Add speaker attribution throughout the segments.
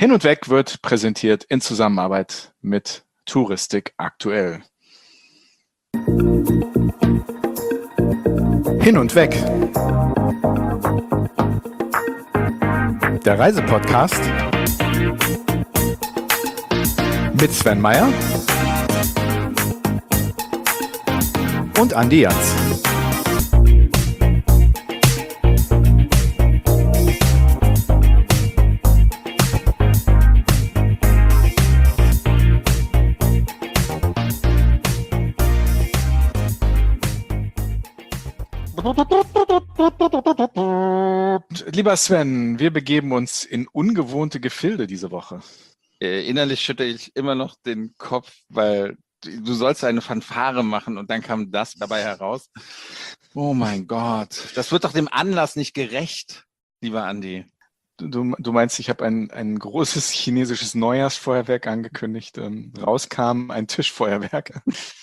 Speaker 1: Hin und Weg wird präsentiert in Zusammenarbeit mit Touristik aktuell. Hin und Weg. Der Reisepodcast mit Sven Meyer und Andi Jans. Lieber Sven, wir begeben uns in ungewohnte Gefilde diese Woche.
Speaker 2: Innerlich schüttere ich immer noch den Kopf, weil du sollst eine Fanfare machen und dann kam das dabei heraus. Oh mein Gott, das wird doch dem Anlass nicht gerecht, lieber Andi.
Speaker 1: Du meinst, ich habe ein großes chinesisches Neujahrsfeuerwerk angekündigt. Rauskam ein Tischfeuerwerk.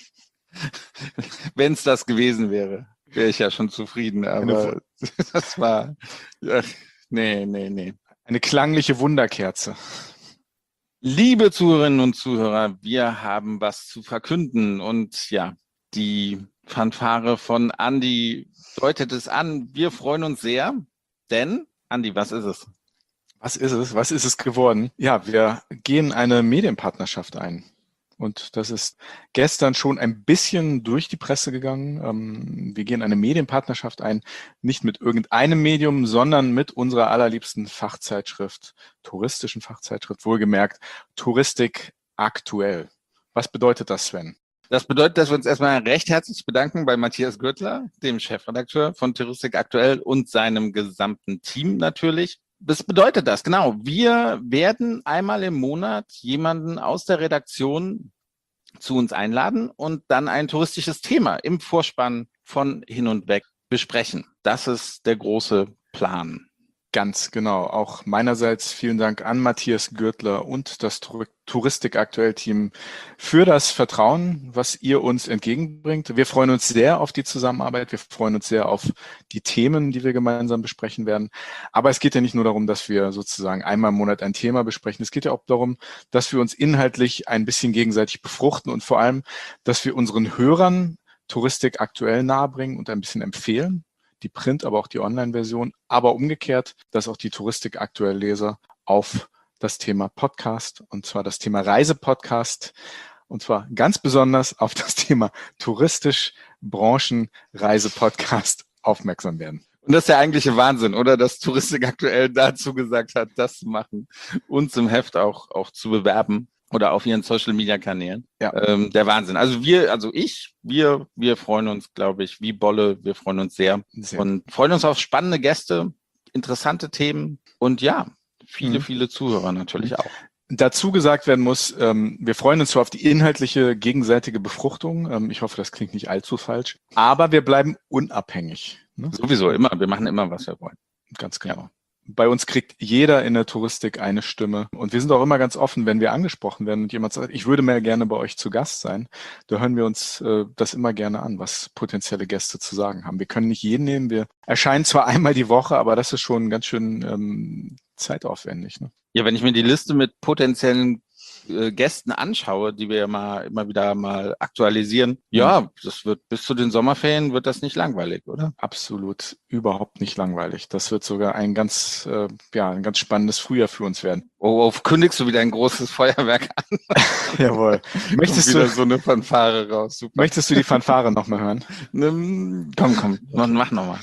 Speaker 2: Wenn es das gewesen wäre, wäre ich ja schon zufrieden, aber das war, nee.
Speaker 1: Eine klangliche Wunderkerze.
Speaker 2: Liebe Zuhörerinnen und Zuhörer, wir haben was zu verkünden und ja, die Fanfare von Andi deutet es an. Wir freuen uns sehr, denn, Andi, was ist es?
Speaker 1: Was ist es geworden? Ja, wir gehen eine Medienpartnerschaft ein. Und das ist gestern schon ein bisschen durch die Presse gegangen. Wir gehen eine Medienpartnerschaft ein, nicht mit irgendeinem Medium, sondern mit unserer allerliebsten Fachzeitschrift, touristischen Fachzeitschrift, wohlgemerkt, Touristik aktuell. Was bedeutet das, Sven?
Speaker 2: Das bedeutet, dass wir uns erstmal recht herzlich bedanken bei Matthias Gürtler, dem Chefredakteur von Touristik aktuell und seinem gesamten Team natürlich. Das bedeutet das, genau. Wir werden einmal im Monat jemanden aus der Redaktion zu uns einladen und dann ein touristisches Thema im Vorspann von Hin und Weg besprechen. Das ist der große Plan.
Speaker 1: Ganz genau. Auch meinerseits vielen Dank an Matthias Gürtler und das Touristik aktuell Team für das Vertrauen, was ihr uns entgegenbringt. Wir freuen uns sehr auf die Zusammenarbeit. Wir freuen uns sehr auf die Themen, die wir gemeinsam besprechen werden. Aber es geht ja nicht nur darum, dass wir sozusagen einmal im Monat ein Thema besprechen. Es geht ja auch darum, dass wir uns inhaltlich ein bisschen gegenseitig befruchten und vor allem, dass wir unseren Hörern Touristik aktuell nahebringen und ein bisschen empfehlen. Die Print, aber auch die Online-Version, aber umgekehrt, dass auch die Touristik aktuell Leser auf das Thema Podcast, und zwar das Thema Reisepodcast, und zwar ganz besonders auf das Thema touristisch-Branchen-Reisepodcast aufmerksam werden.
Speaker 2: Und das ist der eigentliche Wahnsinn, oder? Dass Touristik aktuell dazu gesagt hat, das zu machen, uns im Heft auch zu bewerben. Oder auf ihren Social-Media-Kanälen.
Speaker 1: Ja.
Speaker 2: Der Wahnsinn. Also wir freuen uns, glaube ich, wie Bolle. Wir freuen uns sehr. Und freuen uns auf spannende Gäste, interessante Themen und ja, viele Zuhörer natürlich auch.
Speaker 1: Dazu gesagt werden muss, wir freuen uns zwar auf die inhaltliche gegenseitige Befruchtung. Ich hoffe, das klingt nicht allzu falsch. Aber wir bleiben unabhängig. Ne?
Speaker 2: Sowieso immer. Wir machen immer, was wir wollen.
Speaker 1: Ganz genau. Ja. Bei uns kriegt jeder in der Touristik eine Stimme. Und wir sind auch immer ganz offen, wenn wir angesprochen werden und jemand sagt, ich würde mal gerne bei euch zu Gast sein. Da hören wir uns das immer gerne an, was potenzielle Gäste zu sagen haben. Wir können nicht jeden nehmen. Wir erscheinen zwar einmal die Woche, aber das ist schon ganz schön zeitaufwendig. Ne?
Speaker 2: Ja, wenn ich mir die Liste mit potenziellen Gästen anschaue, die wir ja immer wieder mal aktualisieren, ja, das wird bis zu den Sommerferien wird das nicht langweilig, oder?
Speaker 1: Absolut, überhaupt nicht langweilig. Das wird sogar ein ganz spannendes Frühjahr für uns werden.
Speaker 2: Oh, kündigst du wieder ein großes Feuerwerk an?
Speaker 1: Jawohl.
Speaker 2: Möchtest du wieder so eine Fanfare raus? Super.
Speaker 1: Möchtest du die Fanfare nochmal hören?
Speaker 2: Komm, mach nochmal.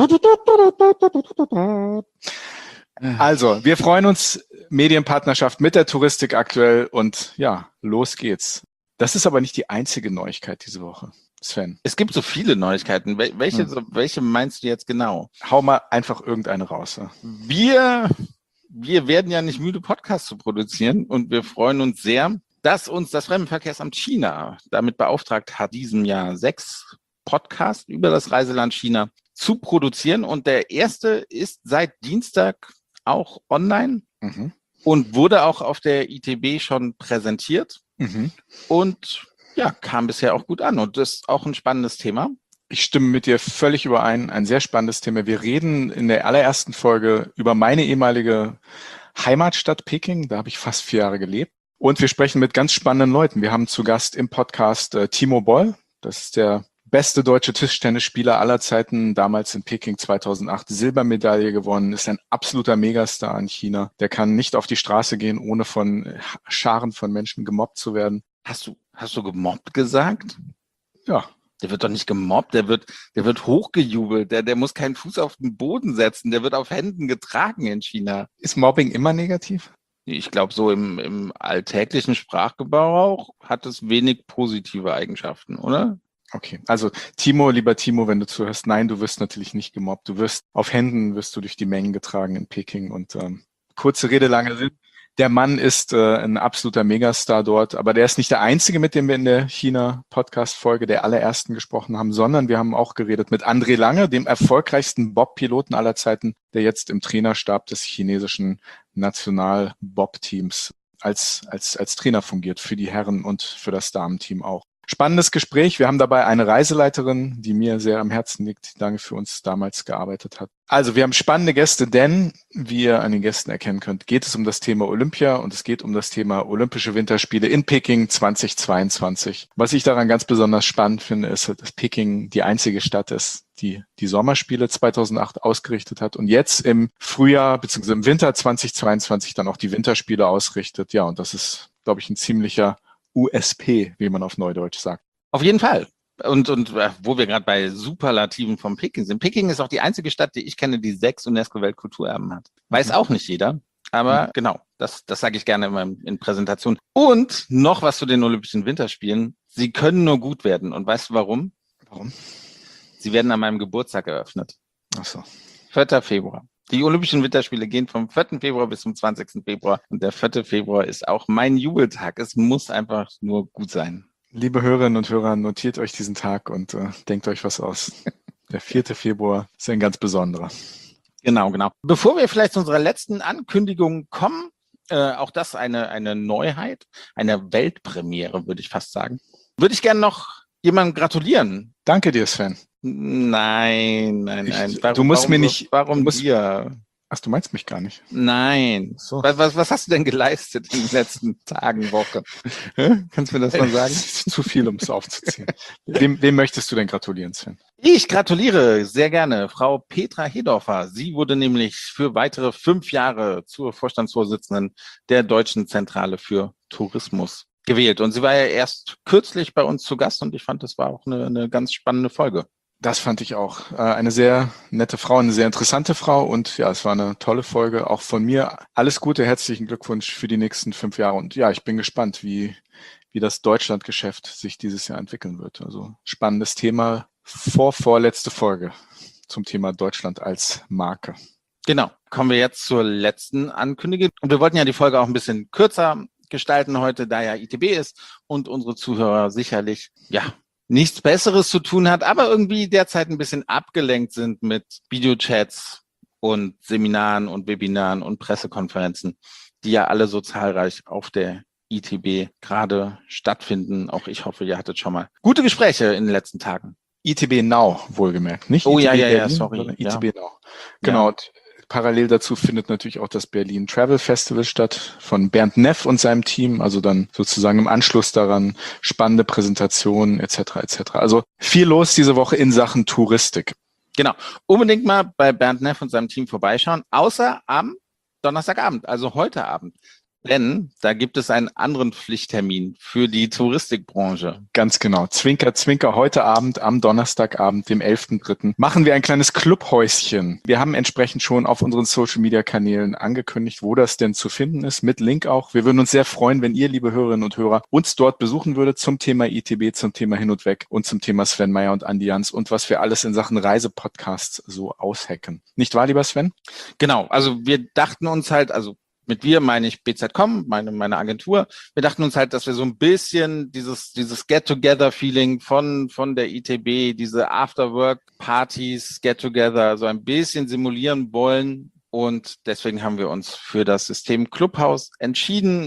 Speaker 1: Also, wir freuen uns, Medienpartnerschaft mit der Touristik aktuell und ja, los geht's. Das ist aber nicht die einzige Neuigkeit diese Woche, Sven.
Speaker 2: Es gibt so viele Neuigkeiten. Welche meinst du jetzt genau?
Speaker 1: Hau mal einfach irgendeine raus.
Speaker 2: Ja? Wir werden ja nicht müde, Podcasts zu produzieren und wir freuen uns sehr, dass uns das Fremdenverkehrsamt China damit beauftragt hat, diesem Jahr 6 Podcasts über das Reiseland China zu produzieren und der erste ist seit Dienstag auch online und wurde auch auf der ITB schon präsentiert und ja, kam bisher auch gut an und das ist auch ein spannendes Thema.
Speaker 1: Ich stimme mit dir völlig überein. Ein sehr spannendes Thema. Wir reden in der allerersten Folge über meine ehemalige Heimatstadt Peking. Da habe ich fast 4 Jahre gelebt. Und wir sprechen mit ganz spannenden Leuten. Wir haben zu Gast im Podcast Timo Boll. Das ist der beste deutsche Tischtennisspieler aller Zeiten, damals in Peking 2008 Silbermedaille gewonnen, ist ein absoluter Megastar in China. Der kann nicht auf die Straße gehen, ohne von Scharen von Menschen gemobbt zu werden.
Speaker 2: Hast du gemobbt gesagt?
Speaker 1: Ja.
Speaker 2: Der wird doch nicht gemobbt, der wird hochgejubelt, der muss keinen Fuß auf den Boden setzen, der wird auf Händen getragen in China.
Speaker 1: Ist Mobbing immer negativ?
Speaker 2: Ich glaube, so im alltäglichen Sprachgebrauch hat es wenig positive Eigenschaften, oder?
Speaker 1: Okay, also lieber Timo, wenn du zuhörst, nein, du wirst natürlich nicht gemobbt. Du wirst auf Händen durch die Mengen getragen in Peking. Und kurze Rede, lange Sinn. Der Mann ist ein absoluter Megastar dort, aber der ist nicht der Einzige, mit dem wir in der China-Podcast-Folge der allerersten gesprochen haben, sondern wir haben auch geredet mit André Lange, dem erfolgreichsten Bob-Piloten aller Zeiten, der jetzt im Trainerstab des chinesischen National-Bob-Teams als Trainer fungiert für die Herren und für das Damenteam auch. Spannendes Gespräch. Wir haben dabei eine Reiseleiterin, die mir sehr am Herzen liegt, die lange für uns damals gearbeitet hat. Also wir haben spannende Gäste, denn, wie ihr an den Gästen erkennen könnt, geht es um das Thema Olympia und es geht um das Thema Olympische Winterspiele in Peking 2022. Was ich daran ganz besonders spannend finde, ist, dass Peking die einzige Stadt ist, die die Sommerspiele 2008 ausgerichtet hat und jetzt im Frühjahr bzw. im Winter 2022 dann auch die Winterspiele ausrichtet. Ja, und das ist, glaube ich, ein ziemlicher USP, wie man auf Neudeutsch sagt.
Speaker 2: Auf jeden Fall. Und wo wir gerade bei Superlativen von Peking sind. Peking ist auch die einzige Stadt, die ich kenne, die 6 UNESCO-Weltkulturerben hat. Weiß auch nicht jeder, aber genau, das sage ich gerne immer in Präsentationen. Und noch was zu den Olympischen Winterspielen. Sie können nur gut werden. Und weißt du warum?
Speaker 1: Warum?
Speaker 2: Sie werden an meinem Geburtstag eröffnet.
Speaker 1: Ach so.
Speaker 2: 4. Februar. Die Olympischen Winterspiele gehen vom 4. Februar bis zum 20. Februar. Und der 4. Februar ist auch mein Jubeltag. Es muss einfach nur gut sein.
Speaker 1: Liebe Hörerinnen und Hörer, notiert euch diesen Tag und denkt euch was aus. Der 4. Februar ist ein ganz besonderer.
Speaker 2: Genau. Bevor wir vielleicht zu unserer letzten Ankündigung kommen, auch das eine Neuheit, eine Weltpremiere, würde ich fast sagen, würde ich gerne noch jemandem gratulieren.
Speaker 1: Danke dir, Sven.
Speaker 2: Nein. Warum dir?
Speaker 1: Ach, du meinst mich gar nicht.
Speaker 2: Nein.
Speaker 1: So.
Speaker 2: Was hast du denn geleistet in den letzten Tagen, Wochen? Kannst du mir das mal sagen?
Speaker 1: Zu viel, um es aufzuziehen. Wem möchtest du denn gratulieren, Sven?
Speaker 2: Ich gratuliere sehr gerne Frau Petra Hedorfer. Sie wurde nämlich für weitere 5 Jahre zur Vorstandsvorsitzenden der Deutschen Zentrale für Tourismus gewählt. Und sie war ja erst kürzlich bei uns zu Gast und ich fand, das war auch eine ganz spannende Folge.
Speaker 1: Das fand ich auch. Eine sehr nette Frau, eine sehr interessante Frau und ja, es war eine tolle Folge. Auch von mir alles Gute, herzlichen Glückwunsch für die nächsten 5 Jahre. Und ja, ich bin gespannt, wie das Deutschlandgeschäft sich dieses Jahr entwickeln wird. Also spannendes Thema. Vorletzte Folge zum Thema Deutschland als Marke.
Speaker 2: Genau. Kommen wir jetzt zur letzten Ankündigung. Und wir wollten ja die Folge auch ein bisschen kürzer gestalten heute, da ja ITB ist und unsere Zuhörer sicherlich, nichts Besseres zu tun hat, aber irgendwie derzeit ein bisschen abgelenkt sind mit Videochats und Seminaren und Webinaren und Pressekonferenzen, die ja alle so zahlreich auf der ITB gerade stattfinden. Auch ich hoffe, ihr hattet schon mal gute Gespräche in den letzten Tagen.
Speaker 1: ITB Now, wohlgemerkt, nicht?
Speaker 2: Oh
Speaker 1: ITB
Speaker 2: ja,
Speaker 1: Berlin,
Speaker 2: sorry.
Speaker 1: ITB Now. Genau. Ja. Parallel dazu findet natürlich auch das Berlin Travel Festival statt von Bernd Neff und seinem Team. Also dann sozusagen im Anschluss daran spannende Präsentationen etc. etc. Also viel los diese Woche in Sachen Touristik.
Speaker 2: Genau. Unbedingt mal bei Bernd Neff und seinem Team vorbeischauen, außer am Donnerstagabend, also heute Abend. Denn da gibt es einen anderen Pflichttermin für die Touristikbranche.
Speaker 1: Ganz genau. Zwinker, Zwinker, heute Abend, am Donnerstagabend, dem 11.3., machen wir ein kleines Clubhäuschen. Wir haben entsprechend schon auf unseren Social-Media-Kanälen angekündigt, wo das denn zu finden ist, mit Link auch. Wir würden uns sehr freuen, wenn ihr, liebe Hörerinnen und Hörer, uns dort besuchen würdet zum Thema ITB, zum Thema Hin und Weg und zum Thema Sven Meyer und Andi Jans und was wir alles in Sachen Reisepodcasts so aushacken. Nicht wahr, lieber Sven?
Speaker 2: Genau. Also wir dachten uns halt, mit wir meine ich BZ.com, meine Agentur. Wir dachten uns halt, dass wir so ein bisschen dieses Get-Together-Feeling von der ITB, diese After-Work-Partys, Get-Together, so ein bisschen simulieren wollen. Und deswegen haben wir uns für das System Clubhouse entschieden.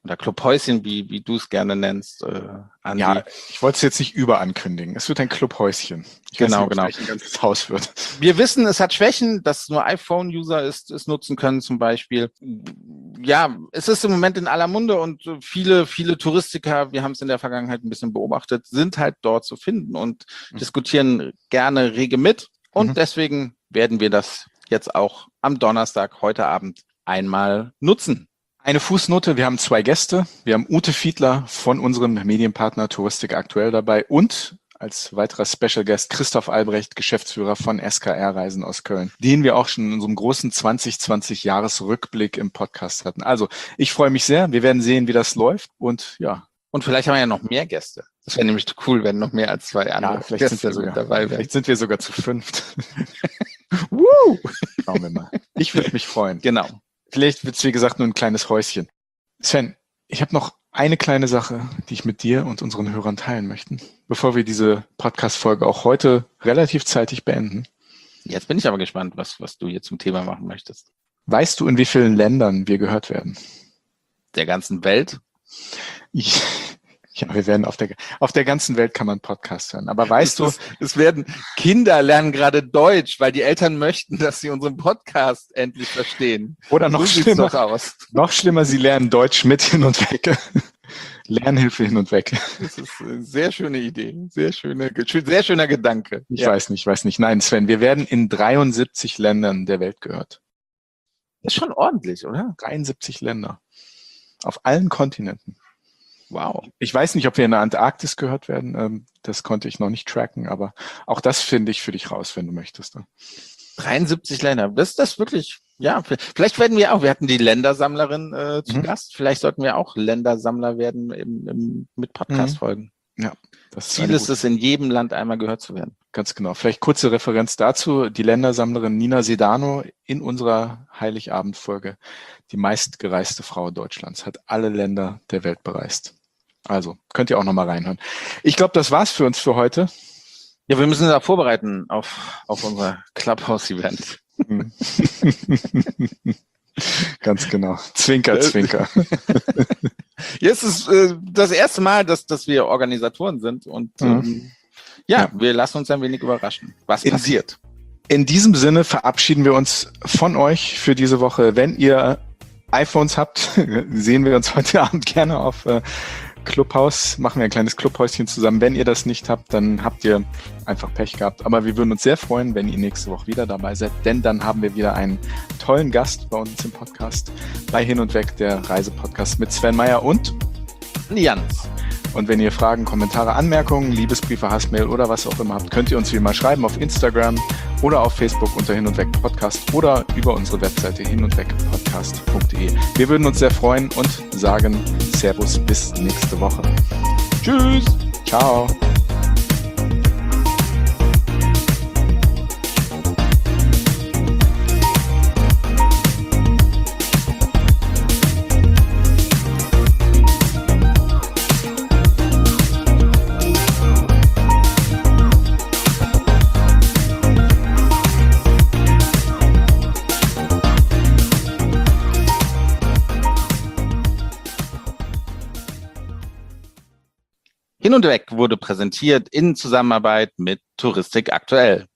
Speaker 2: oder Clubhäuschen, wie du es gerne nennst, Andi.
Speaker 1: Ja, ich wollte es jetzt nicht überankündigen. Es wird ein Clubhäuschen. Ich weiß nicht, ob es gleich ein ganzes Haus wird.
Speaker 2: Wir wissen, es hat Schwächen, dass nur iPhone-User es nutzen können zum Beispiel. Ja, es ist im Moment in aller Munde und viele Touristiker, wir haben es in der Vergangenheit ein bisschen beobachtet, sind halt dort zu finden und diskutieren gerne rege mit. Und deswegen werden wir das jetzt auch am Donnerstag, heute Abend, einmal nutzen.
Speaker 1: Eine Fußnote, wir haben 2 Gäste. Wir haben Ute Fiedler von unserem Medienpartner Touristik aktuell dabei und als weiterer Special Guest Christoph Albrecht, Geschäftsführer von SKR Reisen aus Köln, den wir auch schon in unserem großen 2020-Jahresrückblick im Podcast hatten. Also ich freue mich sehr. Wir werden sehen, wie das läuft und ja.
Speaker 2: Und vielleicht haben wir ja noch mehr Gäste. Das wäre nämlich cool, wenn noch mehr als 2 andere
Speaker 1: Gäste dabei wären. Vielleicht sind wir sogar zu 5. Schauen wir mal. Ich würde mich freuen.
Speaker 2: Genau.
Speaker 1: Vielleicht wird es, wie gesagt, nur ein kleines Häuschen. Sven, ich habe noch eine kleine Sache, die ich mit dir und unseren Hörern teilen möchte, bevor wir diese Podcast-Folge auch heute relativ zeitig beenden.
Speaker 2: Jetzt bin ich aber gespannt, was du hier zum Thema machen möchtest.
Speaker 1: Weißt du, in wie vielen Ländern wir gehört werden?
Speaker 2: Der ganzen Welt?
Speaker 1: Ja, wir werden auf der ganzen Welt kann man Podcast hören. Aber weißt du,
Speaker 2: es werden Kinder lernen gerade Deutsch, weil die Eltern möchten, dass sie unseren Podcast endlich verstehen.
Speaker 1: Oder noch schlimmer, sie lernen Deutsch mit hin und weg. Lernhilfe hin und weg.
Speaker 2: Das ist eine sehr schöne Idee, sehr schöner Gedanke.
Speaker 1: Ich weiß nicht. Nein, Sven, wir werden in 73 Ländern der Welt gehört.
Speaker 2: Das ist schon ordentlich, oder?
Speaker 1: 73 Länder. Auf allen Kontinenten.
Speaker 2: Wow.
Speaker 1: Ich weiß nicht, ob wir in der Antarktis gehört werden. Das konnte ich noch nicht tracken, aber auch das finde ich für dich raus, wenn du möchtest.
Speaker 2: 73 Länder. Das wirklich, ja, vielleicht werden wir hatten die Ländersammlerin zu Gast. Vielleicht sollten wir auch Ländersammler werden mit Podcast-Folgen.
Speaker 1: Ja.
Speaker 2: Das Ziel ist es, in jedem Land einmal gehört zu werden.
Speaker 1: Ganz genau. Vielleicht kurze Referenz dazu. Die Ländersammlerin Nina Sedano in unserer Heiligabend-Folge, die meistgereiste Frau Deutschlands, hat alle Länder der Welt bereist. Also, könnt ihr auch nochmal reinhören. Ich glaube, das war's für uns für heute.
Speaker 2: Ja, wir müssen uns auch vorbereiten auf unser Clubhouse-Event.
Speaker 1: Ganz genau. Zwinker, Zwinker.
Speaker 2: Jetzt ist das erste Mal, dass wir Organisatoren sind und wir lassen uns ein wenig überraschen, was passiert.
Speaker 1: In diesem Sinne verabschieden wir uns von euch für diese Woche. Wenn ihr iPhones habt, sehen wir uns heute Abend gerne auf Clubhouse, machen wir ein kleines Clubhäuschen zusammen. Wenn ihr das nicht habt, dann habt ihr einfach Pech gehabt. Aber wir würden uns sehr freuen, wenn ihr nächste Woche wieder dabei seid, denn dann haben wir wieder einen tollen Gast bei uns im Podcast, bei Hin und Weg, der Reisepodcast mit Sven Meyer und
Speaker 2: Jans.
Speaker 1: Und wenn ihr Fragen, Kommentare, Anmerkungen, Liebesbriefe, Hassmail oder was auch immer habt, könnt ihr uns wie immer schreiben auf Instagram oder auf Facebook unter Hin und Weg Podcast oder über unsere Webseite hinundwegpodcast.de. Wir würden uns sehr freuen und sagen Servus bis nächste Woche.
Speaker 2: Tschüss.
Speaker 1: Ciao.
Speaker 2: Hin und Weg wurde präsentiert in Zusammenarbeit mit Touristik aktuell.